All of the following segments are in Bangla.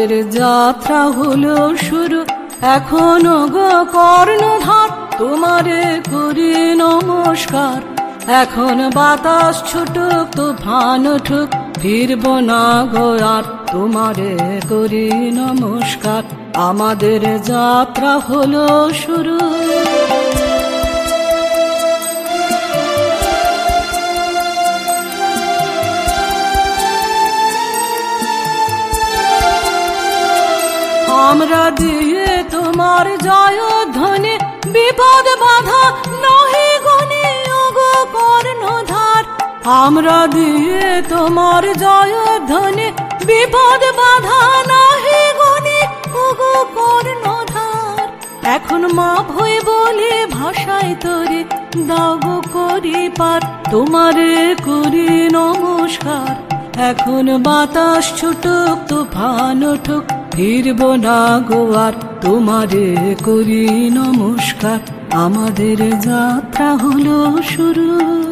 আমাদের যাত্রা হলো শুরু, এখনো গো কর্ণধার, তোমারে করি নমস্কার। এখন বাতাস ছুটুক, তুফান উঠুক, ফিরব না গো আর, তোমারে করি নমস্কার। আমাদের যাত্রা হলো শুরু। আমরা দিয়ে তোমার জয়ধ্বনি, বিপদ বাধা নহে গনি ওগো কর্ণধার। আমরা দিয়ে তোমার জয়ধ্বনি, বিপদ বাধা নহে গনি ওগো কর্ণধার। এখন মা ভই বলে ভাষায় তোরে দাও গো করি পার, তোমারে করি নমস্কার। এখন বাতাস ছুটুক, তুফান উঠুক, ফিরব না গো আর, তোমারে করি নমস্কার। আমাদের যাত্রা হলো শুরু।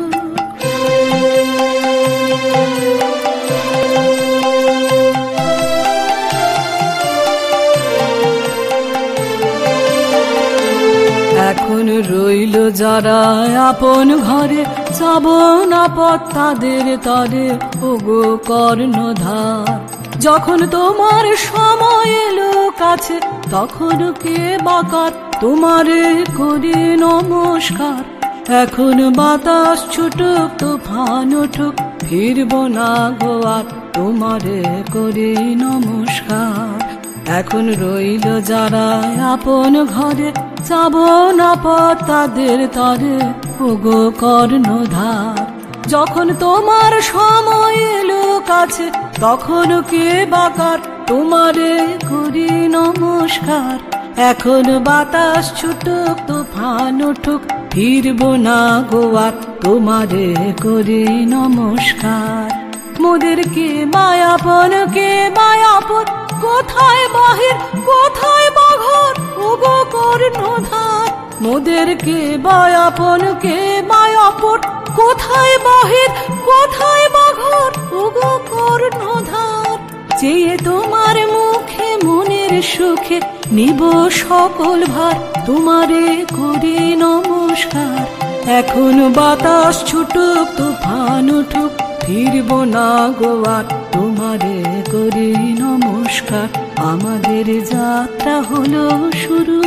এখন রইল যারা আপন ঘরে, যাব না পথ তাদের তরে ওগো কর্ণধার। যখন তোমার সময় এলো কাছে, তখন কে বাকার, তোমারে করি নমস্কার। এখন বাতাস ছুটুক, তুফান উঠুক, ফিরব না গো আর, তোমারে করি নমস্কার। এখন রইল যারা আপন ঘরে, যাব না পথ তাদের তরে ওগো কর্ণধার। যখন তোমার সময় এলো কাছে, তখন কে বাকার, তোমারে করি নমস্কার। এখন বাতাস ছুটুক, তুফান উঠুক, ফিরব না গো আর, তোমারে করি নমস্কার। মোদের কে মায়াপন, কে মায়াপন, কোথায় বাহির কোথায় বাঘর ওগো কর্ণধার। মোদের কে মায়াপন, কে মায়াপন, কোথায় বাহির কোথায় বাঘর ওগো কর্ণধার। চেয়ে তোমার মুখে মনের সুখে, নিব সকল ভার, তোমারে করি নমস্কার। এখন বাতাস ছুটুক, তুফান উঠুক, ফিরব না গো আর, তোমারে করি নমস্কার। আমাদের যাত্রা হলো শুরু।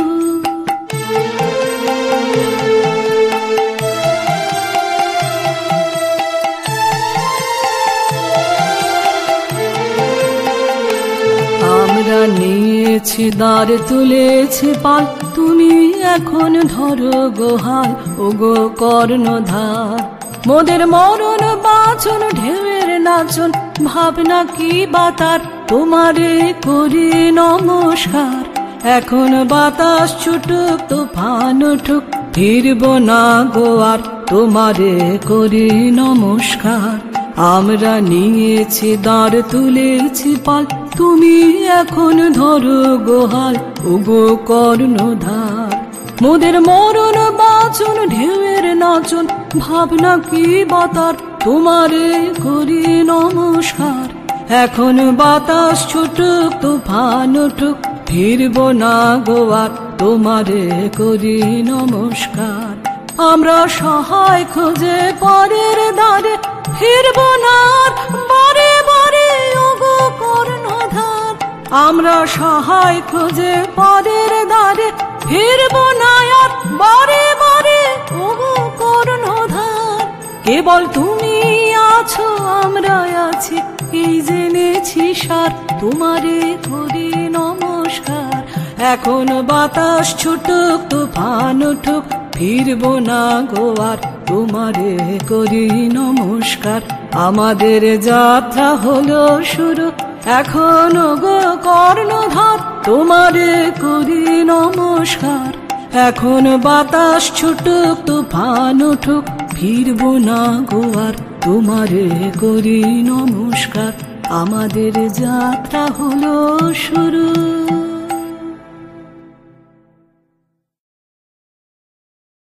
আমরা নিয়েছি দ্বার, তুলেছি পাল, তুমি এখন ধরো গোহাল ওগো কর্ণধার। মোদের মরণ বাঁচন ঢেউয়ের নাচন, ভাবনা কি বাতার, তোমারে করি নমস্কার। এখন বাতাস ছুটুক, তুফান উঠুক, ফিরব না গো আর, তোমারে করি নমস্কার। আমরা নিয়েছি দ্বার, তুলেছি পাল, তুমি এখন ধরো গোহাল ওগো কর্ণধার। মোদের মরণ বাঁচন ঢেউয়ের নাচন, ভাবনা কি বাতার, তোমারে করি নমস্কার। এখন বাতাস ছুটুক, তুফান উঠুক, ফিরব না গো আর, তোমারে করি নমস্কার। আমরা সহায় খুঁজে পরের দ্বারে, ফিরব না আর বারে বারে ওগো কর্ণধার। আমরা সহায় খুঁজে পরের দ্বারে, ফিরব না আর বারে বারে ওগো কর্ণধার। কেবল তুমি আছো, আমরা আছি, এই জেনেছি সার, তোমারে করি নমস্কার। এখন বাতাস ছুটুক, তুফান উঠুক, ফিরব না গো আর, তোমারে করি নমস্কার। আমাদের যাত্রা হলো শুরু, এখনো গো কর্ণধার, তোমারে করি নমস্কার। এখন বাতাস ছুটুক, তুফান উঠুক, ফিরব না গো আর, তোমারে করি নমস্কার। আমাদের যাত্রা হলো শুরু।